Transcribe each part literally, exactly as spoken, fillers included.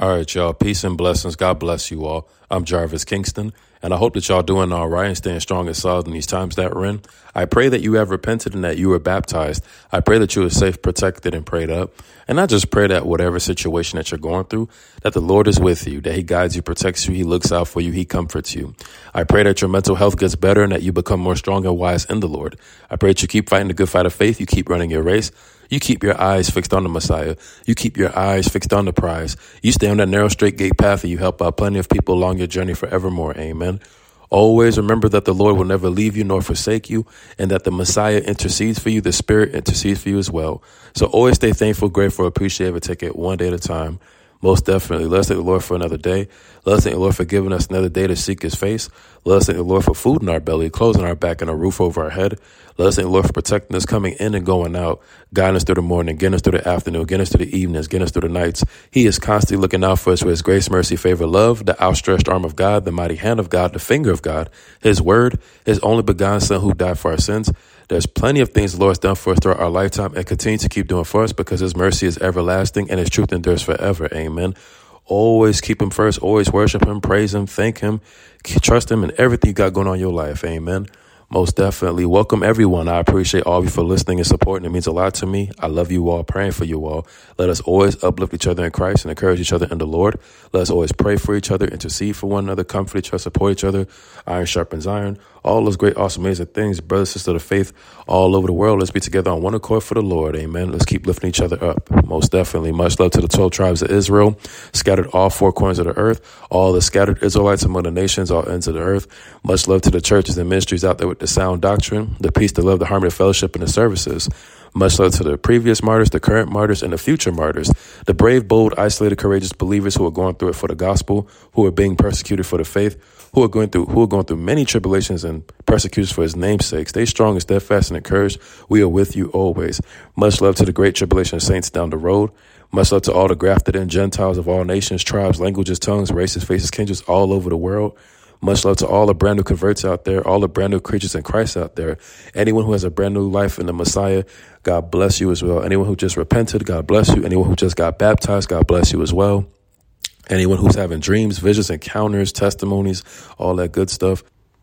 All right, y'all. Peace and blessings. God bless you all. I'm Jarvis Kingston, and I hope that y'all doing all right and staying strong and solid in these times that we're in. I pray that you have repented and that you were baptized. I pray that you are safe, protected, and prayed up. And I just pray that whatever situation that you're going through, that the Lord is with you, that he guides you, protects you, he looks out for you, he comforts you. I pray that your mental health gets better and that you become more strong and wise in the Lord. I pray that you keep fighting the good fight of faith. You keep running your race. You keep your eyes fixed on the Messiah. You keep your eyes fixed on the prize. You stay on that narrow, straight gate path, and you help out plenty of people along your journey forevermore. Amen. Always remember that the Lord will never leave you nor forsake you, and that the Messiah intercedes for you. The Spirit intercedes for you as well. So always stay thankful, grateful, appreciative, and take it one day at a time. Most definitely. Let's thank the Lord for another day. Let's thank the Lord for giving us another day to seek his face. Let's thank the Lord for food in our belly, clothes on our back, and a roof over our head. Let's thank the Lord for protecting us coming in and going out, guiding us through the morning, getting us through the afternoon, getting us through the evenings, getting us through the nights. He is constantly looking out for us with his grace, mercy, favor, love, the outstretched arm of God, the mighty hand of God, the finger of God, his word, his only begotten son who died for our sins. There's plenty of things the Lord's done for us throughout our lifetime and continue to keep doing for us because his mercy is everlasting and his truth endures forever. Amen. Always keep him first. Always worship him, praise him, thank him, trust him in everything you got going on in your life. Amen. Most definitely. Welcome, everyone. I appreciate all of you for listening and supporting. It means a lot to me. I love you all, praying for you all. Let us always uplift each other in Christ and encourage each other in the Lord. Let us always pray for each other, intercede for one another, comfort each other, support each other. Iron sharpens iron. All those great, awesome, amazing things, brothers, sisters of the faith all over the world. Let's be together on one accord for the Lord. Amen. Let's keep lifting each other up. Most definitely. Much love to the twelve tribes of Israel, scattered all four corners of the earth, all the scattered Israelites among the nations, all ends of the earth. Much love to the churches and ministries out there with the sound doctrine, the peace, the love, the harmony, the fellowship, and the services. Much love to the previous martyrs, the current martyrs, and the future martyrs, the brave, bold, isolated, courageous believers who are going through it for the gospel, who are being persecuted for the faith, who are going through who are going through many tribulations and persecutions for his name's sake. Stay strong and steadfast and encouraged. We are with you always. Much love to the great tribulation saints down the road. Much love to all the grafted in Gentiles of all nations, tribes, languages, tongues, races, faces, kindreds all over the world. Much love to all the brand new converts out there, all the brand new creatures in Christ out there. Anyone who has a brand new life in the Messiah, God bless you as well. Anyone who just repented, God bless you. Anyone who just got baptized, God bless you as well. Anyone who's having dreams, visions, encounters, testimonies, all that good stuff.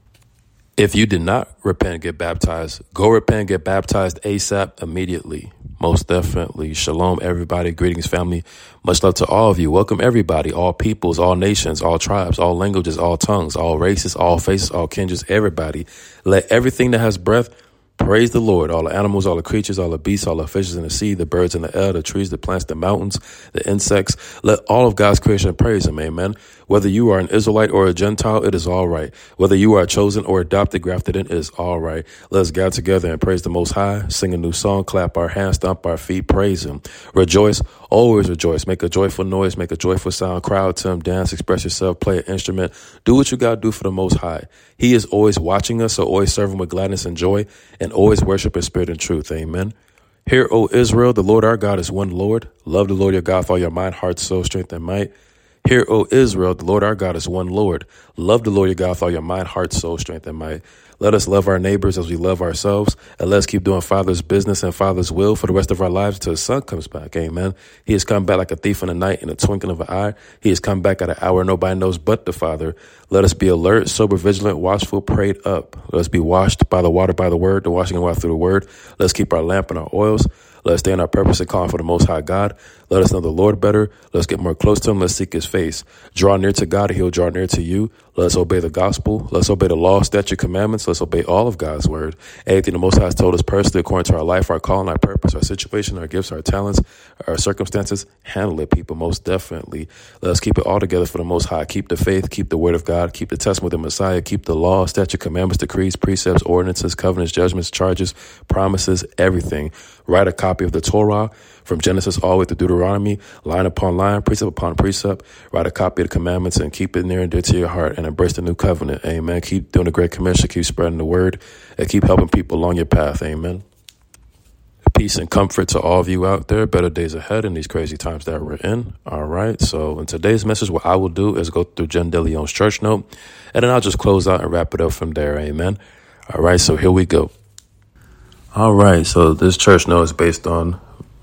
If you did not repent and get baptized, go repent and get baptized ASAP immediately. Most definitely. Shalom, everybody. Greetings, family. Much love to all of you. Welcome, everybody. All peoples, all nations, all tribes, all languages, all tongues, all races, all faces, all kindreds, everybody. Let everything that has breath praise the Lord. All the animals, all the creatures, all the beasts, all the fishes in the sea, the birds in the air, the trees, the plants, the mountains, the insects. Let all of God's creation praise him. Amen. Whether you are an Israelite or a Gentile, it is all right. Whether you are chosen or adopted, grafted in, it is all right. Let's gather together and praise the Most High, sing a new song, clap our hands, stomp our feet, praise him. Rejoice, always rejoice. Make a joyful noise, make a joyful sound, cry out to him, dance, express yourself, play an instrument. Do what you got to do for the Most High. He is always watching us, so always serve him with gladness and joy, and always worship in spirit and truth. Amen. Hear, O Israel, the Lord our God is one Lord. Love the Lord your God with all your mind, heart, soul, strength, and might. Hear, O Israel, the Lord our God is one Lord. Love the Lord your God with all your mind, heart, soul, strength, and might. Let us love our neighbors as we love ourselves, and let's keep doing Father's business and Father's will for the rest of our lives until his Son comes back. Amen. He has come back like a thief in the night in a twinkling of an eye. He has come back at an hour nobody knows but the Father. Let us be alert, sober, vigilant, watchful, prayed up. Let us be washed by the water, by the word, the washing and water through the word. Let's keep our lamp and our oils. Let us stay in our purpose and calling for the Most High God. Let us know the Lord better. Let's get more close to him. Let's seek his face. Draw near to God, and he'll draw near to you. Let's obey the gospel. Let's obey the law, statute, commandments. Let's obey all of God's word. Everything the Most High has told us personally, according to our life, our calling, our purpose, our situation, our gifts, our talents, our circumstances. Handle it, people, most definitely. Let's keep it all together for the Most High. Keep the faith, keep the word of God, keep the testimony of the Messiah, keep the law, statute, commandments, decrees, precepts, ordinances, covenants, judgments, charges, promises, everything. Write a copy of the Torah from Genesis all the way to Deuteronomy, line upon line, precept upon precept. Write a copy of the commandments and keep it near and dear to your heart and embrace the new covenant. Amen. Keep doing the great commission, keep spreading the word, and keep helping people along your path. Amen. Peace and comfort to all of you out there. Better days ahead in these crazy times that we're in. All right. So in today's message, what I will do is go through Jen DeLeon's church note, and then I'll just close out and wrap it up from there. Amen. All right. So here we go. All right. So this church note is based on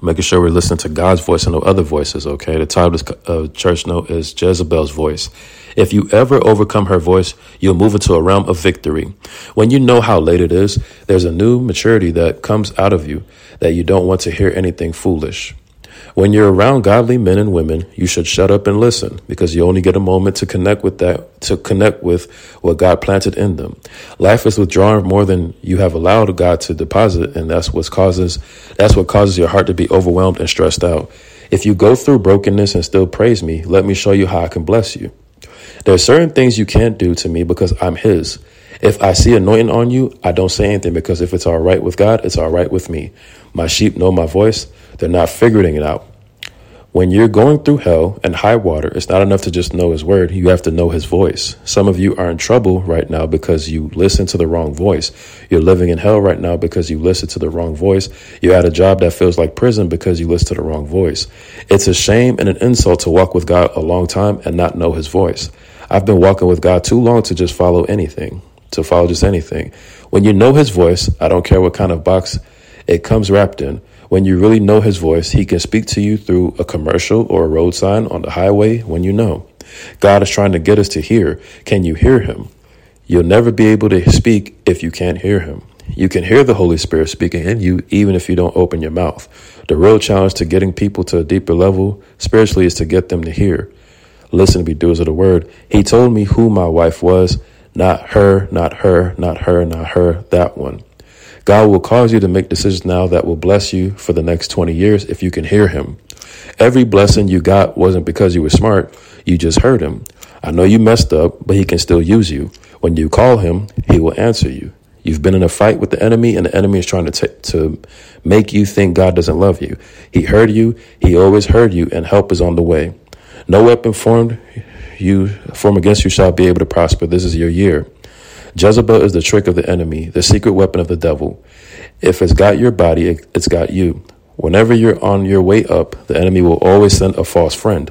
making sure we're listening to God's voice and no other voices, okay? The title of this uh, church note is Jezebel's Voice. If you ever overcome her voice, you'll move into a realm of victory. When you know how late it is, there's a new maturity that comes out of you that you don't want to hear anything foolish. When you're around godly men and women, you should shut up and listen, because you only get a moment to connect with that, to connect with what God planted in them. Life is withdrawing more than you have allowed God to deposit, and that's what causes that's what causes your heart to be overwhelmed and stressed out. If you go through brokenness and still praise me, let me show you how I can bless you. There are certain things you can't do to me because I'm his. If I see anointing on you, I don't say anything, because if it's all right with God, it's all right with me. My sheep know my voice. They're not figuring it out. When you're going through hell and high water, it's not enough to just know his word. You have to know his voice. Some of you are in trouble right now because you listen to the wrong voice. You're living in hell right now because you listen to the wrong voice. You're at a job that feels like prison because you listen to the wrong voice. It's a shame and an insult to walk with God a long time and not know his voice. I've been walking with God too long to just follow anything, to follow just anything. When you know his voice, I don't care what kind of box it comes wrapped in. When you really know his voice, he can speak to you through a commercial or a road sign on the highway when you know. God is trying to get us to hear. Can you hear him? You'll never be able to speak if you can't hear him. You can hear the Holy Spirit speaking in you even if you don't open your mouth. The real challenge to getting people to a deeper level spiritually is to get them to hear. Listen to be doers of the word. He told me who my wife was, not her, not her, not her, not her, that one. God will cause you to make decisions now that will bless you for the next twenty years if you can hear him. Every blessing you got wasn't because you were smart. You just heard him. I know you messed up, but he can still use you. When you call him, he will answer you. You've been in a fight with the enemy, and the enemy is trying to t- to make you think God doesn't love you. He heard you. He always heard you, and help is on the way. No weapon formed you form against you shall be able to prosper. This is your year. Jezebel is the trick of the enemy, the secret weapon of the devil. If it's got your body, it's got you. Whenever you're on your way up, the enemy will always send a false friend.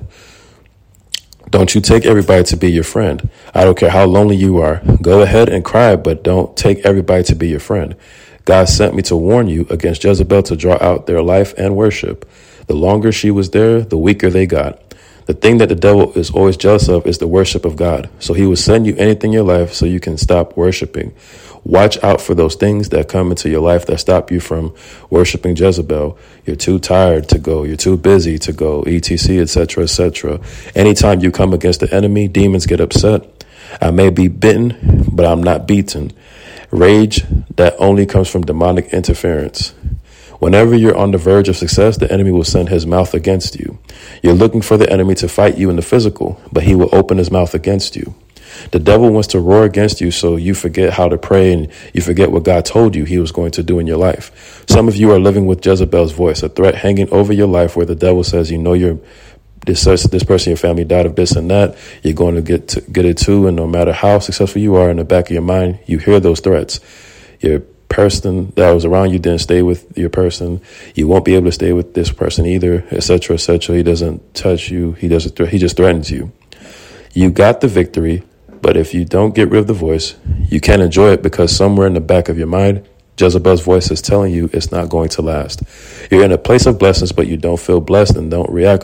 Don't you take everybody to be your friend. I don't care how lonely you are. Go ahead and cry, but don't take everybody to be your friend. God sent me to warn you against Jezebel to draw out their life and worship. The longer she was there, the weaker they got. The thing that the devil is always jealous of is the worship of God. So he will send you anything in your life so you can stop worshiping. Watch out for those things that come into your life that stop you from worshiping Jezebel. You're too tired to go. You're too busy to go, et cetera, et cetera, et cetera. Anytime you come against the enemy, demons get upset. I may be bitten, but I'm not beaten. Rage that only comes from demonic interference. Whenever you're on the verge of success, the enemy will send his mouth against you. You're looking for the enemy to fight you in the physical, but he will open his mouth against you. The devil wants to roar against you so you forget how to pray and you forget what God told you he was going to do in your life. Some of you are living with Jezebel's voice, a threat hanging over your life where the devil says, you know, you're this, this person in your family died of this and that. You're going to get to, get it too. And no matter how successful you are, in the back of your mind, you hear those threats. You're person that was around you didn't stay with your person. You won't be able to stay with this person either, et cetera, et cetera. He doesn't touch you. He doesn't. Th- he just threatens you. You got the victory, but if you don't get rid of the voice, you can't enjoy it because somewhere in the back of your mind, Jezebel's voice is telling you it's not going to last. You're in a place of blessings, but you don't feel blessed and don't react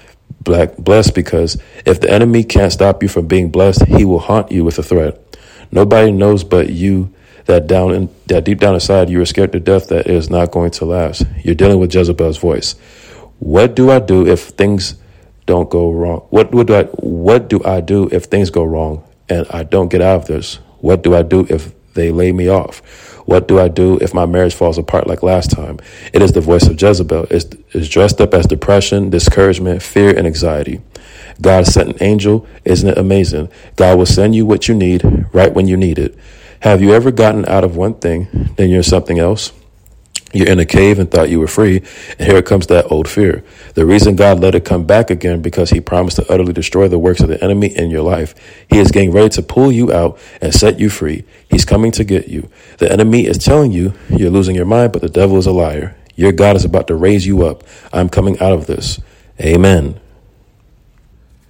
black blessed because if the enemy can't stop you from being blessed, he will haunt you with a threat. Nobody knows but you that down in, that deep down inside you are scared to death that it is not going to last. You're dealing with Jezebel's voice. What do I do if things don't go wrong? What would I what do I do if things go wrong and I don't get out of this? What do I do if they lay me off? What do I do if my marriage falls apart like last time? It is the voice of Jezebel. It's, it's dressed up as depression, discouragement, fear, and anxiety. God sent an angel. Isn't it amazing? God will send you what you need right when you need it. Have you ever gotten out of one thing, then you're something else? You're in a cave and thought you were free, and here comes that old fear. The reason God let it come back again because he promised to utterly destroy the works of the enemy in your life. He is getting ready to pull you out and set you free. He's coming to get you. The enemy is telling you you're losing your mind, but the devil is a liar. Your God is about to raise you up. I'm coming out of this. Amen.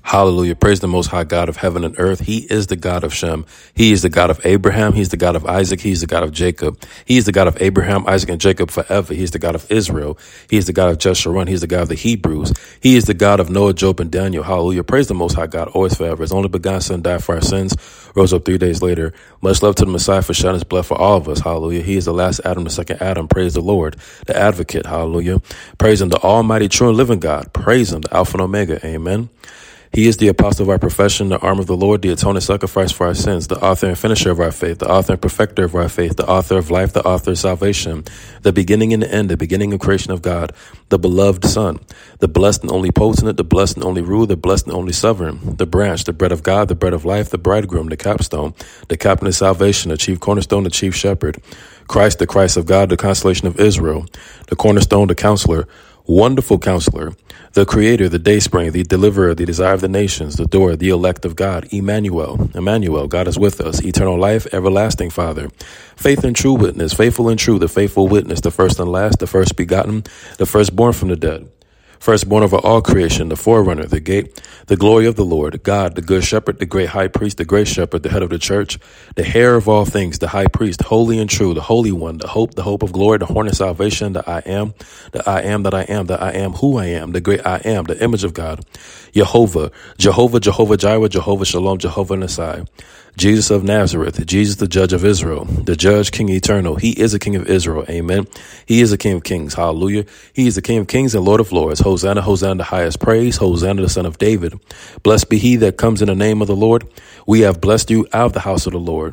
Hallelujah. Praise the Most High God of heaven and earth. He is the God of Shem. He is the God of Abraham. He's the God of Isaac. He's the God of Jacob. He is the God of Abraham, Isaac, and Jacob forever. He's the God of Israel. He is the God of Jeshurun. He's the God of the Hebrews. He is the God of Noah, Job, and Daniel. Hallelujah. Praise the Most High God, always forever. His only begotten Son died for our sins, rose up three days later. Much love to the Messiah for shedding his blood for all of us. Hallelujah. He is the last Adam, the second Adam. Praise the Lord, the advocate. Hallelujah. Praise him, the almighty, true, and living God. Praise him, the Alpha and Omega. Amen. He is the apostle of our profession, the arm of the Lord, the atoning sacrifice for our sins, the author and finisher of our faith, the author and perfecter of our faith, the author of life, the author of salvation, the beginning and the end, the beginning of creation of God, the beloved Son, the blessed and only potentate, the blessed and only ruler, the blessed and only sovereign, the branch, the bread of God, the bread of life, the bridegroom, the capstone, the captain of salvation, the chief cornerstone, the chief shepherd, Christ, the Christ of God, the consolation of Israel, the cornerstone, the counselor, wonderful counselor, the creator, the dayspring, the deliverer, the desire of the nations, the door, the elect of God, Emmanuel, Emmanuel, God is with us, eternal life, everlasting Father, faith and true witness, faithful and true, the faithful witness, the first and last, the first begotten, the firstborn from the dead, firstborn over all creation, the forerunner, the gate, the glory of the Lord, God, the good shepherd, the great high priest, the great shepherd, the head of the church, the heir of all things, the high priest, holy and true, the holy one, the hope, the hope of glory, the horn of salvation, the I am, the I am that I am, the I am who I am, the great I am, the image of God, Jehovah, Jehovah, Jehovah Jireh, Jehovah Shalom, Jehovah Nisai, Jesus of Nazareth, Jesus, the judge of Israel, the judge, King eternal. He is a King of Israel. Amen. He is a King of kings. Hallelujah. He is the King of kings and Lord of lords. Hosanna, Hosanna, the highest praise. Hosanna, the Son of David. Blessed be he that comes in the name of the Lord. We have blessed you out of the house of the Lord.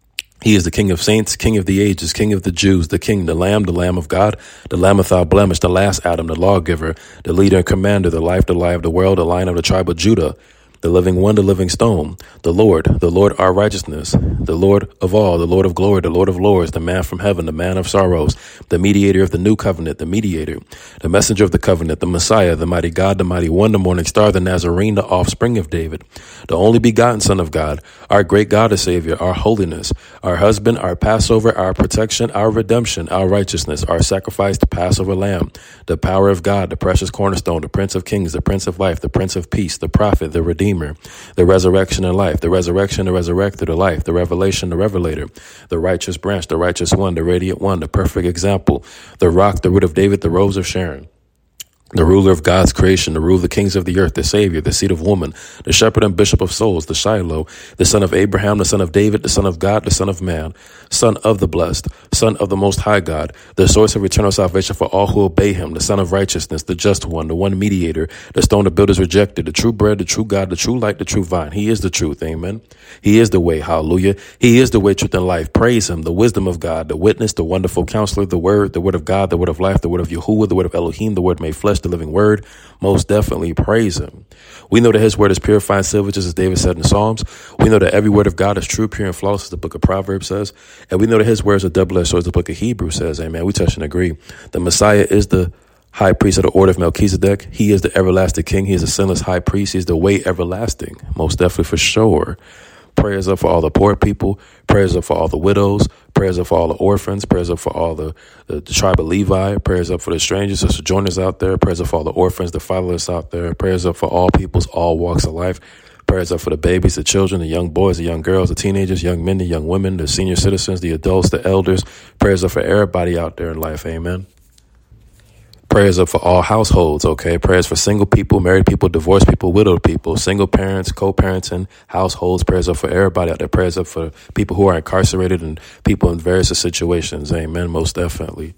He is the King of saints, King of the ages, King of the Jews, the King, the Lamb, the Lamb of God, the Lamb without blemish, the last Adam, the lawgiver, the leader and commander, the life, the life of the world, the Lion of the tribe of Judah, the living one, the living stone, the Lord, the Lord our righteousness, the Lord of all, the Lord of glory, the Lord of lords, the man from heaven, the man of sorrows, the mediator of the new covenant, the mediator, the messenger of the covenant, the Messiah, the mighty God, the mighty one, the morning star, the Nazarene, the offspring of David, the only begotten Son of God, our great God and Savior, our holiness, our husband, our Passover, our protection, our redemption, our righteousness, our sacrifice, the Passover lamb, the power of God, the precious cornerstone, the Prince of kings, the Prince of life, the Prince of peace, the prophet, the redeemer, the resurrection and life, the resurrection, the resurrector, the life, the revelation, the revelator, the righteous branch, the righteous one, the radiant one, the perfect example, the rock, the root of David, the rose of Sharon, the ruler of God's creation, the ruler of the kings of the earth, the Savior, the seed of woman, the shepherd and bishop of souls, the Shiloh, the son of Abraham, the son of David, the son of God, the son of man, son of the blessed, son of the most high God, the source of eternal salvation for all who obey him, the son of righteousness, the just one, the one mediator, the stone the builders rejected, the true bread, the true God, the true light, the true vine. He is the truth. Amen. He is the way. Hallelujah. He is the way, truth, and life. Praise him. The wisdom of God, the witness, the wonderful counselor, the word, the word of God, the word of life, the word of Yahuwah, the word of Elohim, the word made flesh, the living word. Most definitely praise him. We know that his word is purifying silver, just as David said in Psalms. We know that every word of God is true, pure, and flawless, as the book of Proverbs says. And we know that his words are double-edged swords, as the book of Hebrews says. Amen. We touch and agree. The Messiah is the high priest of the order of Melchizedek. He is the everlasting king. He is the sinless high priest. He is the way everlasting. Most definitely for sure. Prayers up for all the poor people. Prayers up for all the widows. Prayers up for all the orphans. Prayers up for all the, the, the tribe of Levi. Prayers up for the strangers, the sojourners out there. Prayers up for all the orphans, the fatherless out there. Prayers up for all peoples, all walks of life. Prayers up for the babies, the children, the young boys, the young girls, the teenagers, young men, the young women, the senior citizens, the adults, the elders. Prayers up for everybody out there in life. Amen. Prayers up for all households, okay? Prayers for single people, married people, divorced people, widowed people, single parents, co-parenting, households. Prayers up for everybody out there. Prayers up for people who are incarcerated and people in various situations. Amen, most definitely.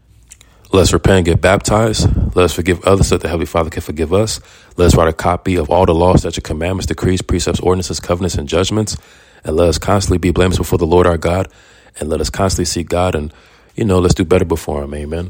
Let's repent and get baptized. Let us forgive others so that the Heavenly Father can forgive us. Let us write a copy of all the laws, statutes, commandments, decrees, precepts, ordinances, covenants, and judgments. And let us constantly be blameless before the Lord our God. And let us constantly seek God and, you know, let's do better before him. Amen.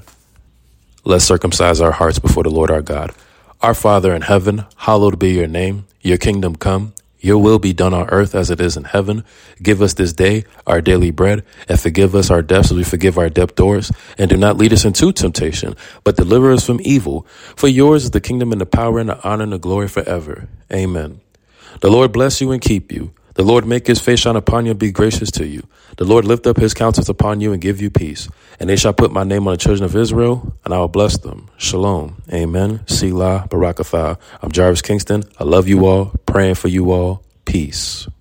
Let's circumcise our hearts before the Lord our God. Our Father in heaven, hallowed be your name. Your kingdom come. Your will be done on earth as it is in heaven. Give us this day our daily bread, and forgive us our debts as we forgive our debtors. And do not lead us into temptation, but deliver us from evil. For yours is the kingdom and the power and the honor and the glory forever. Amen. The Lord bless you and keep you. The Lord make his face shine upon you and be gracious to you. The Lord lift up his countenance upon you and give you peace. And they shall put my name on the children of Israel, and I will bless them. Shalom. Amen. Selah, Barakatha. I'm Jarvis Kingston. I love you all. Praying for you all. Peace.